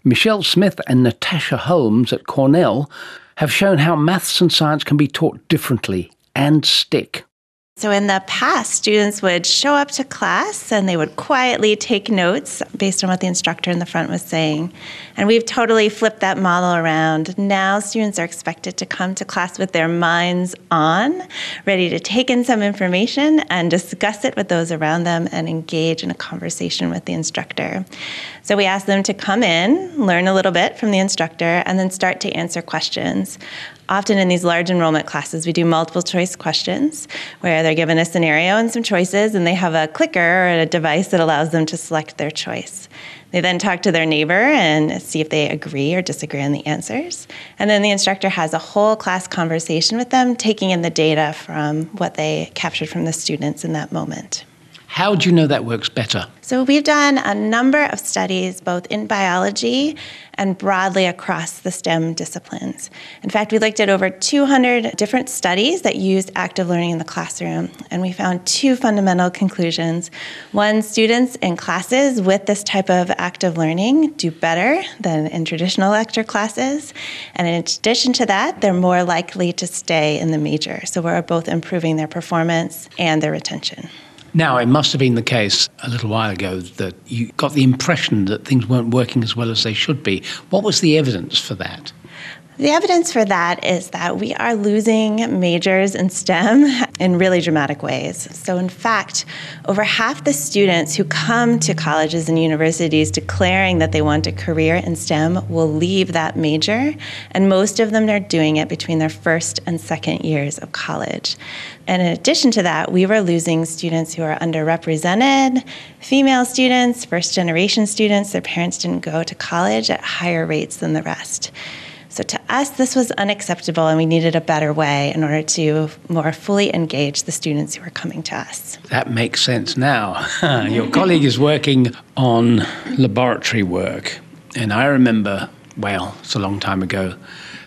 Michelle Smith and Natasha Holmes at Cornell have shown how maths and science can be taught differently and stick. So in the past, students would show up to class and they would quietly take notes based on what the instructor in the front was saying. And we've totally flipped that model around. Now students are expected to come to class with their minds on, ready to take in some information and discuss it with those around them and engage in a conversation with the instructor. So we ask them to come in, learn a little bit from the instructor, and then start to answer questions. Often in these large enrollment classes, we do multiple choice questions where they're given a scenario and some choices, and they have a clicker or a device that allows them to select their choice. They then talk to their neighbor and see if they agree or disagree on the answers. And then the instructor has a whole class conversation with them, taking in the data from what they captured from the students in that moment. How do you know that works better? So we've done a number of studies, both in biology and broadly across the STEM disciplines. In fact, we looked at over 200 different studies that used active learning in the classroom, and we found two fundamental conclusions. One, students in classes with this type of active learning do better than in traditional lecture classes, and in addition to that, they're more likely to stay in the major. So we're both improving their performance and their retention. Now, it must have been the case a little while ago that you got the impression that things weren't working as well as they should be. What was the evidence for that? The evidence for that is that we are losing majors in STEM in really dramatic ways. So in fact, over half the students who come to colleges and universities declaring that they want a career in STEM will leave that major, and most of them are doing it between their first and second years of college. And in addition to that, we were losing students who are underrepresented, female students, first-generation students. Their parents didn't go to college at higher rates than the rest. So to us, this was unacceptable, and we needed a better way in order to more fully engage the students who were coming to us. That makes sense now. Your colleague is working on laboratory work, and I remember, well, it's a long time ago,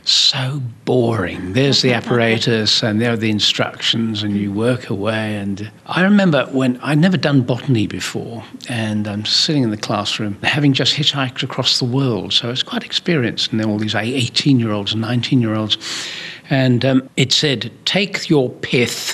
so boring. There's the apparatus and there are the instructions and you work away. And I remember when I'd never done botany before, and I'm sitting in the classroom having just hitchhiked across the world. So I was quite experienced, and there were all these 18-year-olds and 19-year-olds. And it said, take your pith.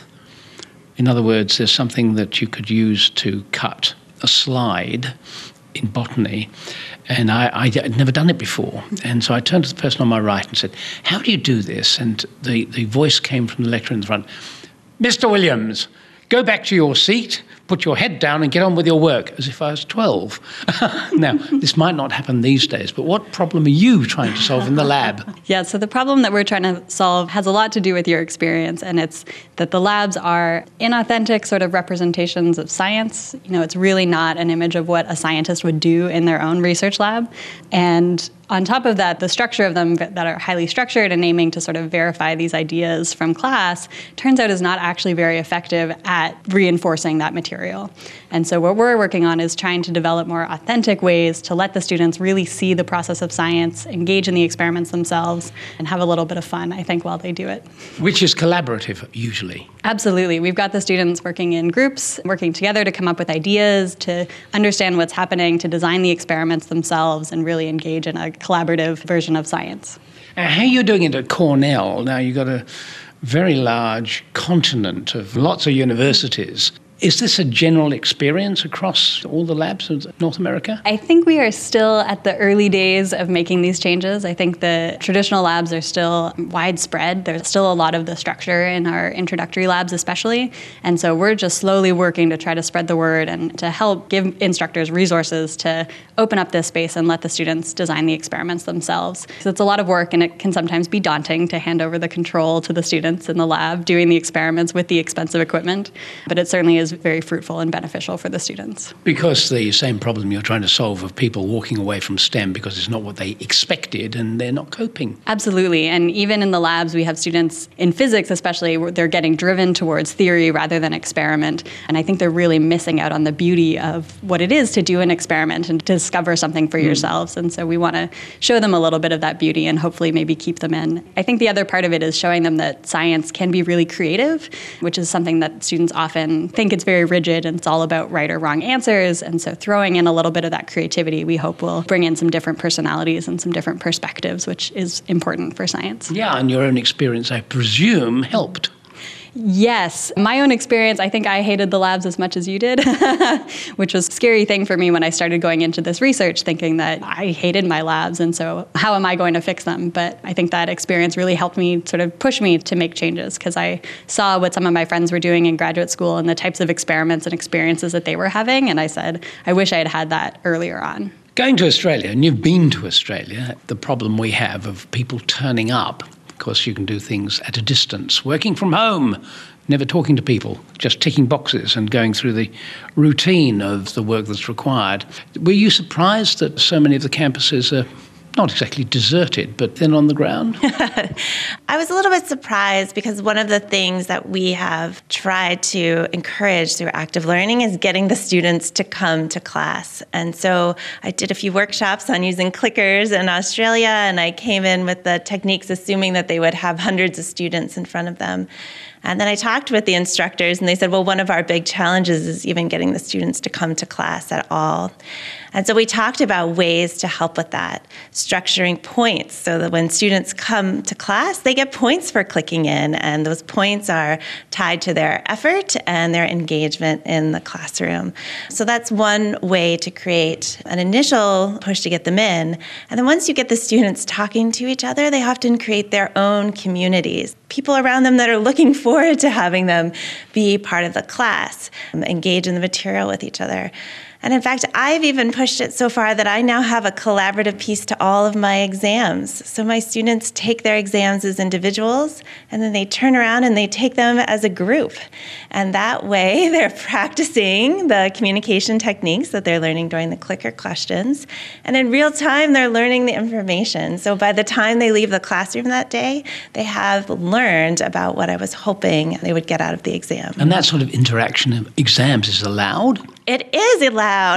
In other words, there's something that you could use to cut a slide in botany. And I'd never done it before. And so I turned to the person on my right and said, how do you do this? And the voice came from the lecturer in the front, Mr. Williams, go back to your seat, put your head down and get on with your work, as if I was 12. Now, this might not happen these days, but what problem are you trying to solve in the lab? Yeah, so the problem that we're trying to solve has a lot to do with your experience, and it's that the labs are inauthentic sort of representations of science. You know, it's really not an image of what a scientist would do in their own research lab. And on top of that, the structure of them that are highly structured and aiming to sort of verify these ideas from class turns out is not actually very effective at reinforcing that material. And so what we're working on is trying to develop more authentic ways to let the students really see the process of science, engage in the experiments themselves, and have a little bit of fun, I think, while they do it. Which is collaborative, usually. Absolutely. We've got the students working in groups, working together to come up with ideas, to understand what's happening, to design the experiments themselves, and really engage in a collaborative version of science. How are you doing it at Cornell? Now, you've got a very large continent of lots of universities. Is this a general experience across all the labs of North America? I think we are still at the early days of making these changes. I think the traditional labs are still widespread. There's still a lot of the structure in our introductory labs especially. And so we're just slowly working to try to spread the word and to help give instructors resources to open up this space and let the students design the experiments themselves. So it's a lot of work, and it can sometimes be daunting to hand over the control to the students in the lab doing the experiments with the expensive equipment. But it certainly is very fruitful and beneficial for the students. Because the same problem you're trying to solve of people walking away from STEM because it's not what they expected and they're not coping. Absolutely. And even in the labs, we have students in physics especially, where they're getting driven towards theory rather than experiment. And I think they're really missing out on the beauty of what it is to do an experiment and to discover something for yourselves. And so we want to show them a little bit of that beauty and hopefully maybe keep them in. I think the other part of it is showing them that science can be really creative, which is something that students often think it's very rigid and it's all about right or wrong answers. And so throwing in a little bit of that creativity, we hope will bring in some different personalities and some different perspectives, which is important for science. Yeah, and your own experience, I presume, helped. Yes. My own experience, I think I hated the labs as much as you did, which was a scary thing for me when I started going into this research, thinking that I hated my labs, and so how am I going to fix them? But I think that experience really helped me sort of push me to make changes, because I saw what some of my friends were doing in graduate school and the types of experiments and experiences that they were having, and I said, I wish I had had that earlier on. Going to Australia, and you've been to Australia, the problem we have of people turning up. Of course, you can do things at a distance, working from home, never talking to people, just ticking boxes and going through the routine of the work that's required. Were you surprised that so many of the campuses are not exactly deserted, but thin on the ground? I was a little bit surprised, because one of the things that we have tried to encourage through active learning is getting the students to come to class. And so I did a few workshops on using clickers in Australia, and I came in with the techniques assuming that they would have hundreds of students in front of them. And then I talked with the instructors, and they said, well, one of our big challenges is even getting the students to come to class at all. And so we talked about ways to help with that, structuring points so that when students come to class, they get points for clicking in, and those points are tied to their effort and their engagement in the classroom. So that's one way to create an initial push to get them in. And then once you get the students talking to each other, they often create their own communities, people around them that are looking forward to having them be part of the class, engage in the material with each other. And in fact, I've even pushed it so far that I now have a collaborative piece to all of my exams. So my students take their exams as individuals, and then they turn around and they take them as a group. And that way, they're practicing the communication techniques that they're learning during the clicker questions. And in real time, they're learning the information. So by the time they leave the classroom that day, they have learned about what I was hoping they would get out of the exam. And that sort of interaction of exams is allowed? It is allowed.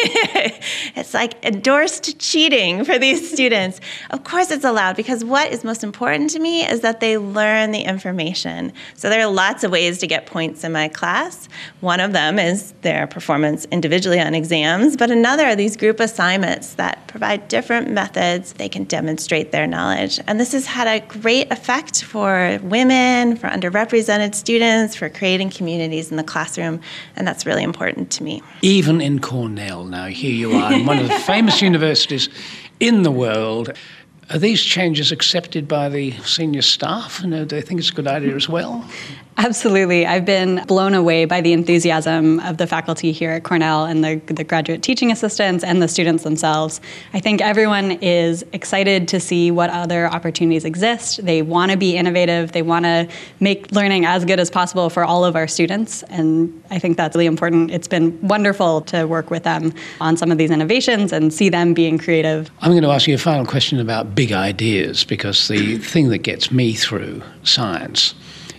It's like endorsed cheating for these students. Of course it's allowed, because what is most important to me is that they learn the information. So there are lots of ways to get points in my class. One of them is their performance individually on exams, but another are these group assignments that provide different methods they can demonstrate their knowledge. And this has had a great effect for women, for underrepresented students, for creating communities in the classroom, and that's really important to me. Even in Cornell now, here you are in one of the famous universities in the world. Are these changes accepted by the senior staff? Do they think it's a good idea as well? Absolutely. I've been blown away by the enthusiasm of the faculty here at Cornell and the graduate teaching assistants and the students themselves. I think everyone is excited to see what other opportunities exist. They want to be innovative. They want to make learning as good as possible for all of our students. And I think that's really important. It's been wonderful to work with them on some of these innovations and see them being creative. I'm going to ask you a final question about big ideas, because the thing that gets me through science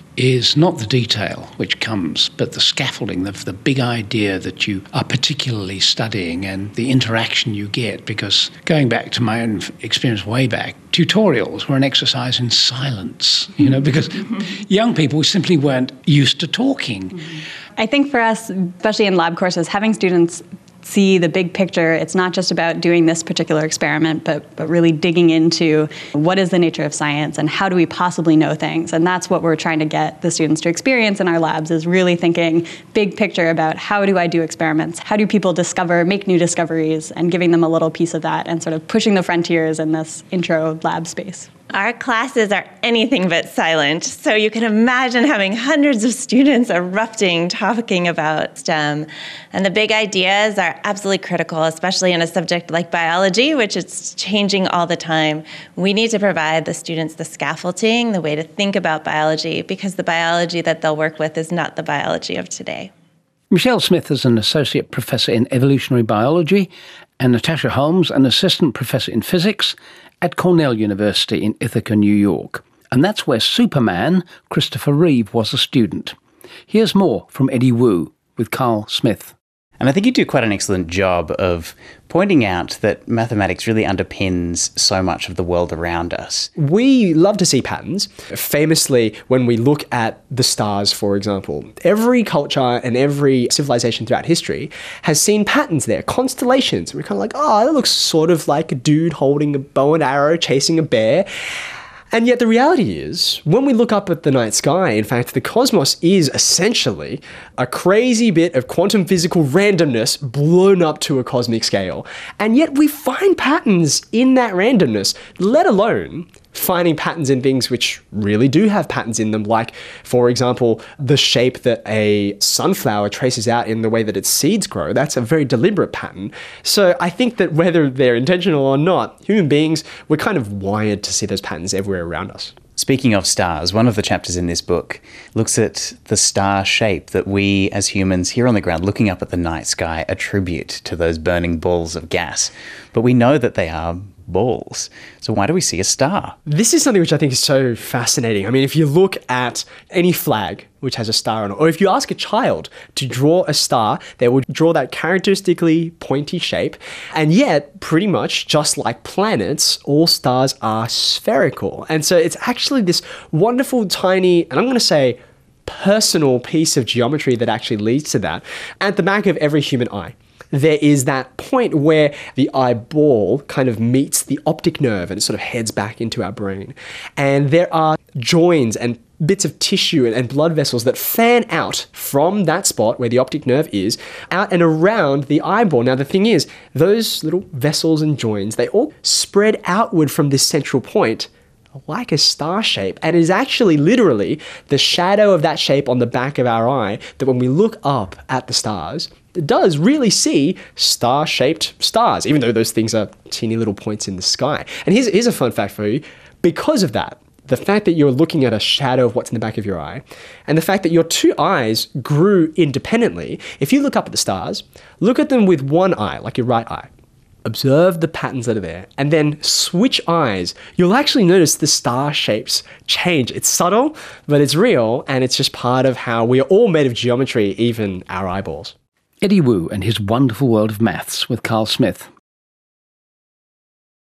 is not the detail which comes, but the scaffolding of the big idea that you are particularly studying and the interaction you get. Because going back to my own experience way back, tutorials were an exercise in silence, because young people simply weren't used to talking. I think for us, especially in lab courses, having students see the big picture. It's not just about doing this particular experiment, but really digging into what is the nature of science and how do we possibly know things. And that's what we're trying to get the students to experience in our labs, is really thinking big picture about how do I do experiments? How do people make new discoveries, and giving them a little piece of that and sort of pushing the frontiers in this intro lab space. Our classes are anything but silent, so you can imagine having hundreds of students erupting, talking about STEM. And the big ideas are absolutely critical, especially in a subject like biology, which is changing all the time. We need to provide the students the scaffolding, the way to think about biology, because the biology that they'll work with is not the biology of today. Michelle Smith is an associate professor in evolutionary biology, and Natasha Holmes, an assistant professor in physics at Cornell University in Ithaca, New York. And that's where Superman Christopher Reeve was a student. Here's more from Eddie Wu with Carl Smith. And I think you do quite an excellent job of pointing out that mathematics really underpins so much of the world around us. We love to see patterns. Famously, when we look at the stars, for example, every culture and every civilization throughout history has seen patterns there, constellations. We're kind of like, oh, that looks sort of like a dude holding a bow and arrow chasing a bear. And yet the reality is, when we look up at the night sky, in fact, the cosmos is essentially a crazy bit of quantum physical randomness blown up to a cosmic scale. And yet we find patterns in that randomness, let alone finding patterns in things which really do have patterns in them, like, for example, the shape that a sunflower traces out in the way that its seeds grow. That's a very deliberate pattern. So I think that whether they're intentional or not, human beings, we're kind of wired to see those patterns everywhere around us. Speaking of stars, one of the chapters in this book looks at the star shape that we as humans here on the ground looking up at the night sky attribute to those burning balls of gas. But we know that they are balls. So why do we see a star? This is something which I think is so fascinating. I mean, if you look at any flag which has a star on it, or if you ask a child to draw a star, they will draw that characteristically pointy shape. And yet, pretty much just like planets, all stars are spherical. And so it's actually this wonderful, tiny, and I'm going to say personal piece of geometry that actually leads to that at the back of every human eye. There is that point where the eyeball kind of meets the optic nerve and it sort of heads back into our brain. And there are joins and bits of tissue and blood vessels that fan out from that spot where the optic nerve is, out and around the eyeball. Now, the thing is, those little vessels and joins, they all spread outward from this central point like a star shape, and it is actually literally the shadow of that shape on the back of our eye that when we look up at the stars, it does really see star-shaped stars, even though those things are teeny little points in the sky. And here's a fun fact for you. Because of that, the fact that you're looking at a shadow of what's in the back of your eye, and the fact that your two eyes grew independently, if you look up at the stars, look at them with one eye, like your right eye. Observe the patterns that are there, and then switch eyes. You'll actually notice the star shapes change. It's subtle, but it's real, and it's just part of how we are all made of geometry, even our eyeballs. Eddie Wu and his wonderful world of maths with Carl Smith.